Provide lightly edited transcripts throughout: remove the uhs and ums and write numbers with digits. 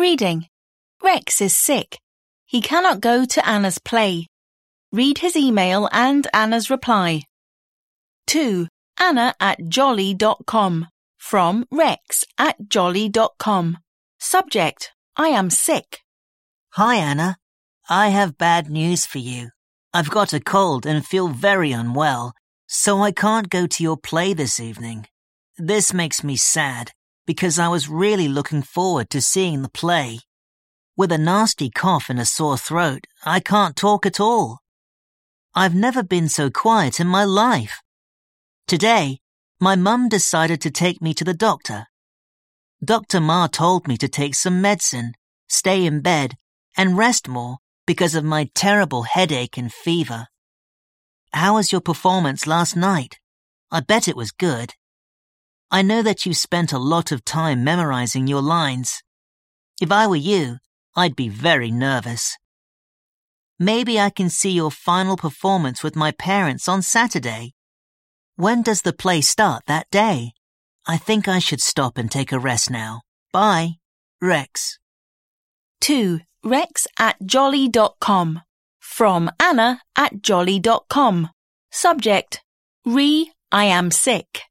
Reading. Rex is sick. He cannot go to Anna's play. Read his email and Anna's reply. 2. Anna@jolly.com. From Rex@jolly.com. Subject: I am sick. Hi, Anna. I have bad news for you. I've got a cold and feel very unwell, so I can't go to your play this evening. This makes me sad because I was really looking forward to seeing the play. With a nasty cough and a sore throat, I can't talk at all. I've never been so quiet in my life. Today, my mum decided to take me to the doctor. Dr. Ma told me to take some medicine, stay in bed, and rest more because of my terrible headache and fever. How was your performance last night? I bet it was good. I know that you spent a lot of time memorizing your lines. If I were you, I'd be very nervous. Maybe I can see your final performance with my parents on Saturday. When does the play start that day? I think I should stop and take a rest now. Bye, Rex. 2. Rex@jolly.com. From Anna@jolly.com. Subject: I am sick.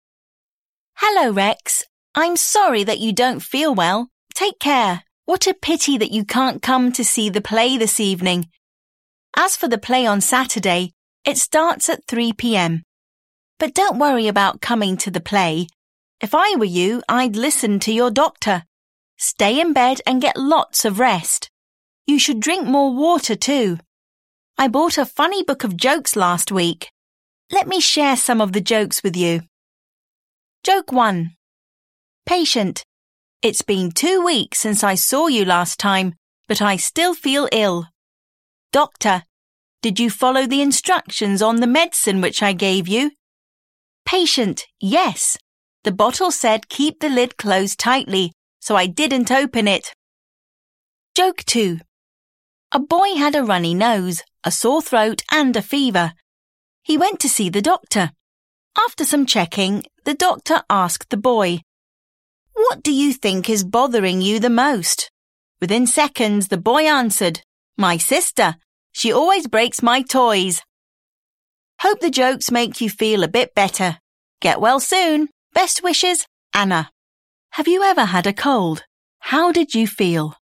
Hello, Rex. I'm sorry that you don't feel well. Take care. What a pity that you can't come to see the play this evening. As for the play on Saturday, it starts at 3 p.m. But don't worry about coming to the play. If I were you, I'd listen to your doctor. Stay in bed and get lots of rest. You should drink more water too. I bought a funny book of jokes last week. Let me share some of the jokes with you. Joke 1. Patient: It's been 2 weeks since I saw you last time, but I still feel ill. Doctor: Did you follow the instructions on the medicine which I gave you? Patient: Yes. The bottle said keep the lid closed tightly, so I didn't open it. Joke 2. A boy had a runny nose, a sore throat and a fever. He went to see the doctor. After some checking, the doctor asked the boy, "What do you think is bothering you the most?" Within seconds, the boy answered, "My sister. She always breaks my toys." Hope the jokes make you feel a bit better. Get well soon. Best wishes, Anna. Have you ever had a cold? How did you feel?